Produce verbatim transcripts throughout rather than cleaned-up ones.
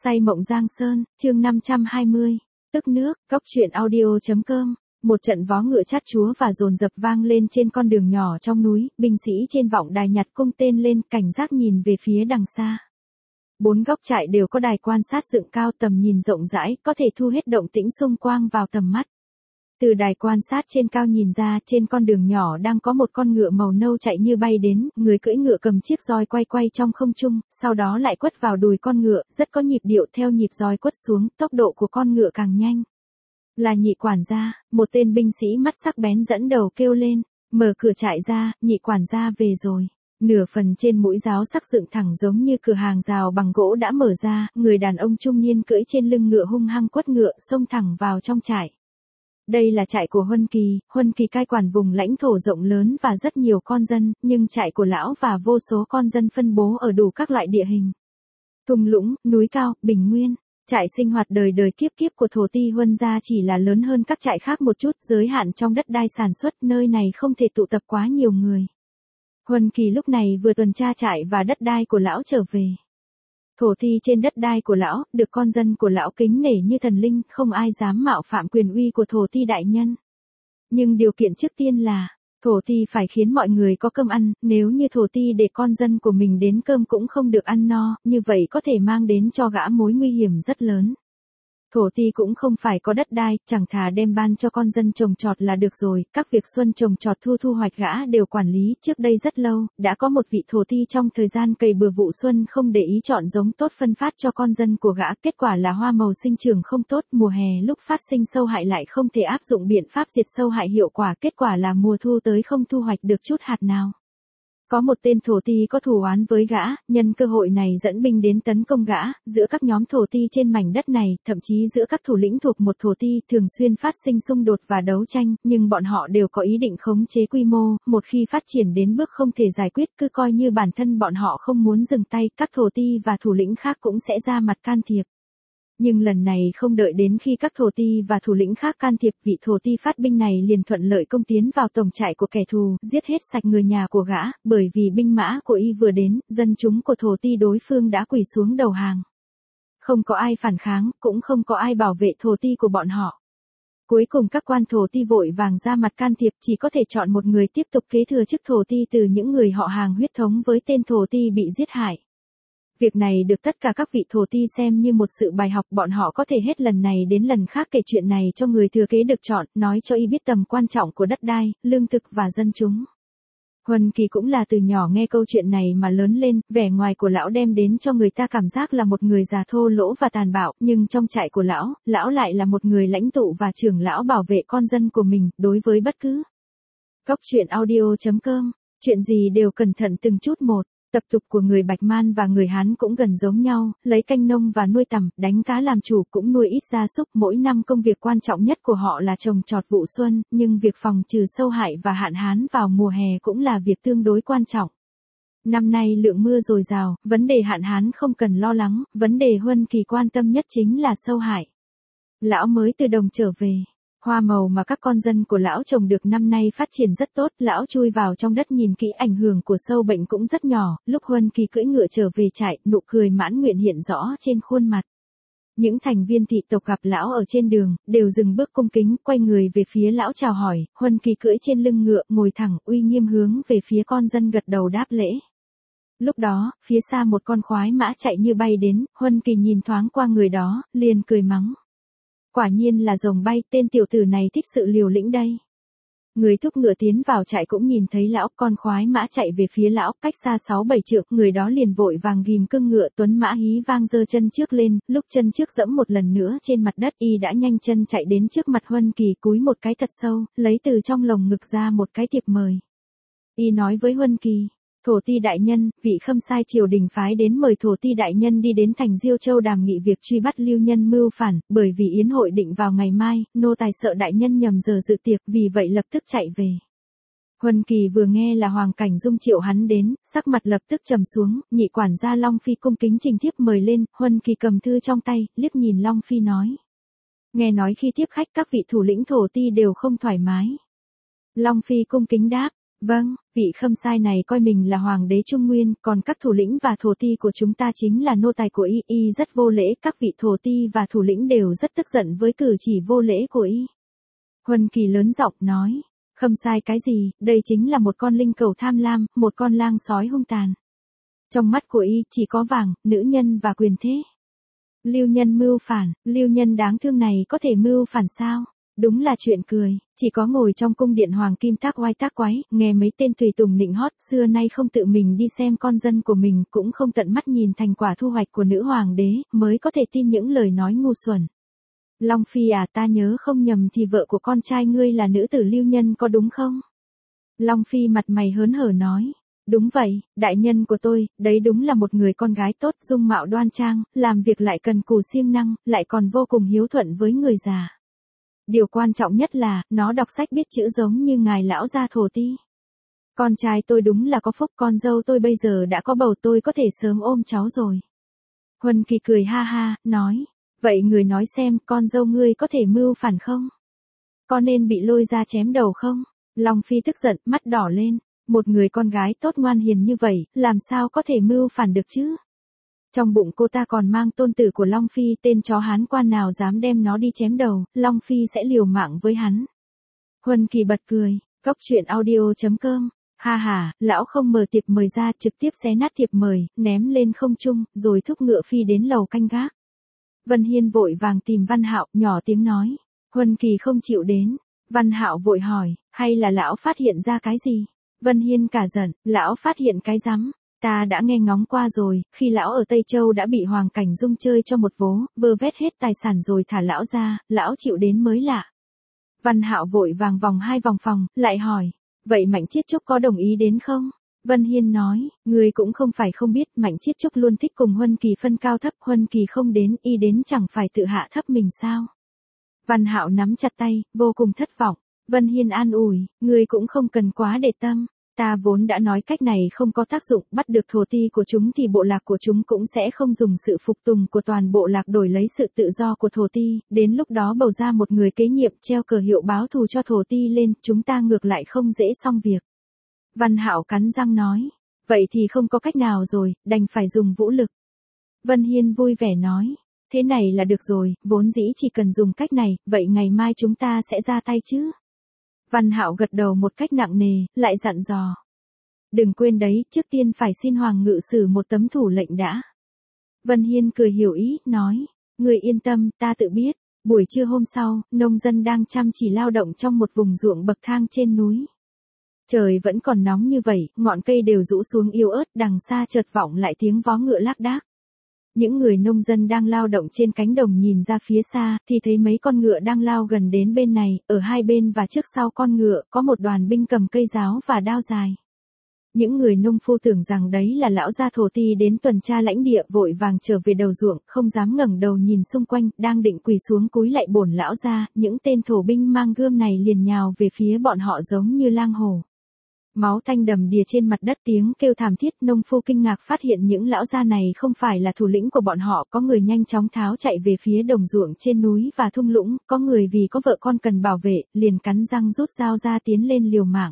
Say mộng Giang Sơn, chương năm trăm hai mươi, tức nước, góc truyện audio.com. Một trận vó ngựa chát chúa và dồn dập vang lên trên con đường nhỏ trong núi, binh sĩ trên vọng đài nhặt cung tên lên, cảnh giác nhìn về phía đằng xa. Bốn góc trại đều có đài quan sát dựng cao, tầm nhìn rộng rãi, có thể thu hết động tĩnh xung quanh vào tầm mắt. Từ đài quan sát trên cao nhìn ra, trên con đường nhỏ đang có một con ngựa màu nâu chạy như bay đến, người cưỡi ngựa cầm chiếc roi quay quay trong không trung, sau đó lại quất vào đùi con ngựa, rất có nhịp điệu theo nhịp roi quất xuống, tốc độ của con ngựa càng nhanh. Là Nhị quản gia, một tên binh sĩ mắt sắc bén dẫn đầu kêu lên, mở cửa trại ra, Nhị quản gia về rồi. Nửa phần trên mũi giáo sắc dựng thẳng giống như cửa hàng rào bằng gỗ đã mở ra, người đàn ông trung niên cưỡi trên lưng ngựa hung hăng quất ngựa, xông thẳng vào trong trại. Đây là trại của Huân Kỳ, Huân Kỳ cai quản vùng lãnh thổ rộng lớn và rất nhiều con dân, nhưng trại của lão và vô số con dân phân bố ở đủ các loại địa hình. Thung lũng, núi cao, bình nguyên. Trại sinh hoạt đời đời kiếp kiếp của thổ ti Huân gia chỉ là lớn hơn các trại khác một chút, giới hạn trong đất đai sản xuất, nơi này không thể tụ tập quá nhiều người. Huân Kỳ lúc này vừa tuần tra trại và đất đai của lão trở về. Thổ ti trên đất đai của lão, được con dân của lão kính nể như thần linh, không ai dám mạo phạm quyền uy của thổ ti đại nhân. Nhưng điều kiện trước tiên là, thổ ti phải khiến mọi người có cơm ăn, nếu như thổ ti để con dân của mình đến cơm cũng không được ăn no, như vậy có thể mang đến cho gã mối nguy hiểm rất lớn. Thổ ti cũng không phải có đất đai, chẳng thà đem ban cho con dân trồng trọt là được rồi, các việc xuân trồng trọt thu thu hoạch gã đều quản lý, trước đây rất lâu, đã có một vị thổ ti trong thời gian cày bừa vụ xuân không để ý chọn giống tốt phân phát cho con dân của gã, kết quả là hoa màu sinh trưởng không tốt, mùa hè lúc phát sinh sâu hại lại không thể áp dụng biện pháp diệt sâu hại hiệu quả, kết quả là mùa thu tới không thu hoạch được chút hạt nào. Có một tên thổ ti có thù oán với gã, nhân cơ hội này dẫn binh đến tấn công gã, giữa các nhóm thổ ti trên mảnh đất này, thậm chí giữa các thủ lĩnh thuộc một thổ ti, thường xuyên phát sinh xung đột và đấu tranh, nhưng bọn họ đều có ý định khống chế quy mô, một khi phát triển đến bước không thể giải quyết, cứ coi như bản thân bọn họ không muốn dừng tay, các thổ ti và thủ lĩnh khác cũng sẽ ra mặt can thiệp. Nhưng lần này không đợi đến khi các thổ ti và thủ lĩnh khác can thiệp, vị thổ ti phát binh này liền thuận lợi công tiến vào tổng trại của kẻ thù, giết hết sạch người nhà của gã, bởi vì binh mã của y vừa đến, dân chúng của thổ ti đối phương đã quỳ xuống đầu hàng. Không có ai phản kháng, cũng không có ai bảo vệ thổ ti của bọn họ. Cuối cùng các quan thổ ti vội vàng ra mặt can thiệp, chỉ có thể chọn một người tiếp tục kế thừa chức thổ ti từ những người họ hàng huyết thống với tên thổ ti bị giết hại. Việc này được tất cả các vị thổ ti xem như một sự bài học, bọn họ có thể hết lần này đến lần khác kể chuyện này cho người thừa kế được chọn, nói cho y biết tầm quan trọng của đất đai, lương thực và dân chúng. Huân Kỳ cũng là từ nhỏ nghe câu chuyện này mà lớn lên, vẻ ngoài của lão đem đến cho người ta cảm giác là một người già thô lỗ và tàn bạo, nhưng trong trại của lão, lão lại là một người lãnh tụ và trưởng lão bảo vệ con dân của mình, đối với bất cứ. Góc truyện audio.com, chuyện gì đều cẩn thận từng chút một. Tập tục của người Bạch Man và người Hán cũng gần giống nhau, lấy canh nông và nuôi tằm, đánh cá làm chủ, cũng nuôi ít gia súc, mỗi năm công việc quan trọng nhất của họ là trồng trọt vụ xuân, nhưng việc phòng trừ sâu hại và hạn hán vào mùa hè cũng là việc tương đối quan trọng. Năm nay lượng mưa dồi dào, vấn đề hạn hán không cần lo lắng, vấn đề Huân Kỳ quan tâm nhất chính là sâu hại. Lão mới từ đồng trở về. Hoa màu mà các con dân của lão trồng được năm nay phát triển rất tốt, lão chui vào trong đất nhìn kỹ, ảnh hưởng của sâu bệnh cũng rất nhỏ, lúc Huân Kỳ cưỡi ngựa trở về trại, nụ cười mãn nguyện hiện rõ trên khuôn mặt. Những thành viên thị tộc gặp lão ở trên đường, đều dừng bước cung kính, quay người về phía lão chào hỏi, Huân Kỳ cưỡi trên lưng ngựa, ngồi thẳng, uy nghiêm hướng về phía con dân gật đầu đáp lễ. Lúc đó, phía xa một con khoái mã chạy như bay đến, Huân Kỳ nhìn thoáng qua người đó, liền cười mắng. Quả nhiên là rồng bay, tên tiểu tử này thích sự liều lĩnh đây. Người thúc ngựa tiến vào trại cũng nhìn thấy lão, con khoái mã chạy về phía lão, cách xa sáu bảy trượng, người đó liền vội vàng ghim cương ngựa, tuấn mã hí vang giơ chân trước lên, lúc chân trước dẫm một lần nữa trên mặt đất, y đã nhanh chân chạy đến trước mặt Huân Kỳ, cúi một cái thật sâu, lấy từ trong lồng ngực ra một cái thiệp mời. Y nói với Huân Kỳ, thổ ti đại nhân, vị Khâm sai triều đình phái đến mời thổ ti đại nhân đi đến thành Diêu Châu đàm nghị việc truy bắt lưu nhân mưu phản, bởi vì yến hội định vào ngày mai, nô tài sợ đại nhân nhầm giờ dự tiệc, vì vậy lập tức chạy về. Huân Kỳ vừa nghe là Hoàng Cảnh Dung triệu hắn đến, sắc mặt lập tức trầm xuống, nhị quản gia Long Phi cung kính trình thiếp mời lên, Huân Kỳ cầm thư trong tay, liếc nhìn Long Phi nói. Nghe nói khi tiếp khách các vị thủ lĩnh thổ ti đều không thoải mái. Long Phi cung kính đáp. Vâng, vị khâm sai này coi mình là hoàng đế Trung Nguyên, còn các thủ lĩnh và thổ ti của chúng ta chính là nô tài của y, y rất vô lễ, các vị thổ ti và thủ lĩnh đều rất tức giận với cử chỉ vô lễ của y. Huân Kỳ lớn giọng nói, khâm sai cái gì, đây chính là một con linh cẩu tham lam, một con lang sói hung tàn. Trong mắt của y chỉ có vàng, nữ nhân và quyền thế. Lưu Nhân mưu phản, Lưu Nhân đáng thương này có thể mưu phản sao? Đúng là chuyện cười, chỉ có ngồi trong cung điện hoàng kim tác oai tác quái, nghe mấy tên tùy tùng nịnh hót, xưa nay không tự mình đi xem con dân của mình, cũng không tận mắt nhìn thành quả thu hoạch của nữ hoàng đế, mới có thể tin những lời nói ngu xuẩn. Long Phi à, ta nhớ không nhầm thì vợ của con trai ngươi là nữ tử Lưu Nhân có đúng không? Long Phi mặt mày hớn hở nói. Đúng vậy, đại nhân của tôi, đấy đúng là một người con gái tốt, dung mạo đoan trang, làm việc lại cần cù siêng năng, lại còn vô cùng hiếu thuận với người già. Điều quan trọng nhất là, nó đọc sách biết chữ giống như ngài lão gia thổ ti. Con trai tôi đúng là có phúc, con dâu tôi bây giờ đã có bầu, tôi có thể sớm ôm cháu rồi. Huân Kỳ cười ha ha, nói, vậy người nói xem, con dâu ngươi có thể mưu phản không? Có nên bị lôi ra chém đầu không? Long Phi tức giận, mắt đỏ lên. Một người con gái tốt ngoan hiền như vậy, làm sao có thể mưu phản được chứ? Trong bụng cô ta còn mang tôn tử của Long Phi, tên chó Hán quan nào dám đem nó đi chém đầu, Long Phi sẽ liều mạng với hắn. Huân Kỳ bật cười, cốc truyện audio chấm com, ha ha, lão không mở thiệp mời ra, trực tiếp xé nát thiệp mời, ném lên không trung, rồi thúc ngựa phi đến lầu canh gác. Vân Hiên vội vàng tìm Văn Hạo, nhỏ tiếng nói, Huân Kỳ không chịu đến. Văn Hạo vội hỏi, hay là lão phát hiện ra cái gì? Vân Hiên cả giận, lão phát hiện cái rắm, ta đã nghe ngóng qua rồi, khi lão ở Tây Châu đã bị Hoàng Cảnh Dung chơi cho một vố, vơ vét hết tài sản rồi thả lão ra, lão chịu đến mới lạ. Văn Hạo vội vàng vòng hai vòng phòng, lại hỏi, vậy Mạnh Chiết Trúc có đồng ý đến không? Vân Hiên nói, người cũng không phải không biết, Mạnh Chiết Trúc luôn thích cùng Huân Kỳ phân cao thấp, Huân Kỳ không đến, y đến chẳng phải tự hạ thấp mình sao? Văn Hạo nắm chặt tay, vô cùng thất vọng. Vân Hiên an ủi, ngươi cũng không cần quá để tâm, ta vốn đã nói cách này không có tác dụng, bắt được thổ ti của chúng thì bộ lạc của chúng cũng sẽ không dùng sự phục tùng của toàn bộ lạc đổi lấy sự tự do của thổ ti, đến lúc đó bầu ra một người kế nhiệm treo cờ hiệu báo thù cho thổ ti lên, chúng ta ngược lại không dễ xong việc. Văn Hạo cắn răng nói, vậy thì không có cách nào rồi, đành phải dùng vũ lực. Vân Hiên vui vẻ nói, thế này là được rồi, vốn dĩ chỉ cần dùng cách này, vậy ngày mai chúng ta sẽ ra tay chứ. Văn Hạo gật đầu một cách nặng nề, lại dặn dò. Đừng quên đấy, trước tiên phải xin Hoàng ngự sử một tấm thủ lệnh đã. Vân Hiên cười hiểu ý, nói, người yên tâm, ta tự biết. Buổi trưa hôm sau, nông dân đang chăm chỉ lao động trong một vùng ruộng bậc thang trên núi. Trời vẫn còn nóng như vậy, ngọn cây đều rũ xuống yếu ớt, đằng xa chợt vọng lại tiếng vó ngựa lác đác. Những người nông dân đang lao động trên cánh đồng nhìn ra phía xa, thì thấy mấy con ngựa đang lao gần đến bên này, ở hai bên và trước sau con ngựa, có một đoàn binh cầm cây giáo và đao dài. Những người nông phu tưởng rằng đấy là lão gia thổ ti đến tuần tra lãnh địa, vội vàng trở về đầu ruộng, không dám ngẩng đầu nhìn xung quanh, đang định quỳ xuống cúi lạy bổn lão gia, những tên thổ binh mang gươm này liền nhào về phía bọn họ giống như lang hổ. Máu tanh đầm đìa trên mặt đất, tiếng kêu thảm thiết, nông phu kinh ngạc phát hiện những lão gia này không phải là thủ lĩnh của bọn họ, có người nhanh chóng tháo chạy về phía đồng ruộng trên núi và thung lũng, có người vì có vợ con cần bảo vệ, liền cắn răng rút dao ra tiến lên liều mạng.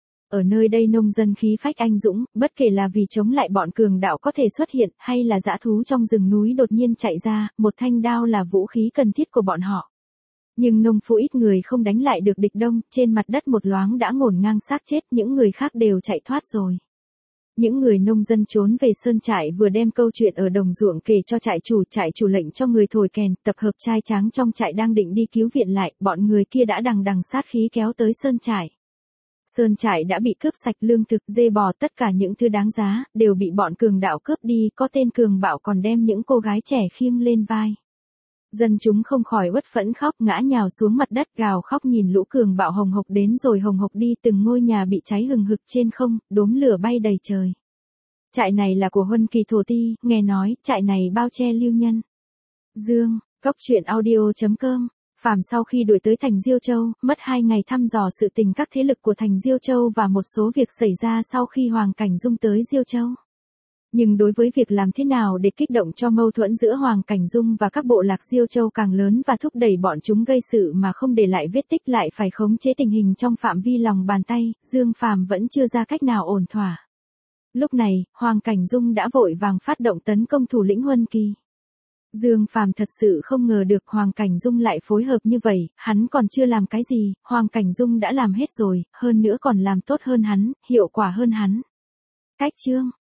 Ở nơi đây nông dân khí phách anh dũng, bất kể là vì chống lại bọn cường đạo có thể xuất hiện, hay là dã thú trong rừng núi đột nhiên chạy ra, một thanh đao là vũ khí cần thiết của bọn họ. Nhưng nông phu ít người không đánh lại được địch đông, trên mặt đất một loáng đã ngổn ngang xác chết, những người khác đều chạy thoát rồi. Những người nông dân trốn về sơn trại vừa đem câu chuyện ở đồng ruộng kể cho trại chủ, trại chủ lệnh cho người thổi kèn, tập hợp trai tráng trong trại đang định đi cứu viện lại, bọn người kia đã đằng đằng sát khí kéo tới sơn trại. Sơn trại đã bị cướp sạch lương thực, dê bò, tất cả những thứ đáng giá, đều bị bọn cường đạo cướp đi, có tên cường bạo còn đem những cô gái trẻ khiêng lên vai. Dân chúng không khỏi uất phẫn khóc, ngã nhào xuống mặt đất gào khóc nhìn lũ cường bạo hồng hộc đến rồi hồng hộc đi, từng ngôi nhà bị cháy hừng hực trên không, đốm lửa bay đầy trời. Trại này là của Huân Kỳ thổ ti, nghe nói, trại này bao che Lưu Nhân. Dương, cốc truyện audio chấm com. Phàm sau khi đuổi tới thành Diêu Châu, mất hai ngày thăm dò sự tình các thế lực của thành Diêu Châu và một số việc xảy ra sau khi Hoàng Cảnh Dung tới Diêu Châu. Nhưng đối với việc làm thế nào để kích động cho mâu thuẫn giữa Hoàng Cảnh Dung và các bộ lạc Diêu Châu càng lớn và thúc đẩy bọn chúng gây sự mà không để lại vết tích lại phải khống chế tình hình trong phạm vi lòng bàn tay, Dương Phàm vẫn chưa ra cách nào ổn thỏa. Lúc này, Hoàng Cảnh Dung đã vội vàng phát động tấn công thủ lĩnh Huân Kỳ. Dương Phàm thật sự không ngờ được Hoàng Cảnh Dung lại phối hợp như vậy, hắn còn chưa làm cái gì, Hoàng Cảnh Dung đã làm hết rồi, hơn nữa còn làm tốt hơn hắn, hiệu quả hơn hắn. Cách chương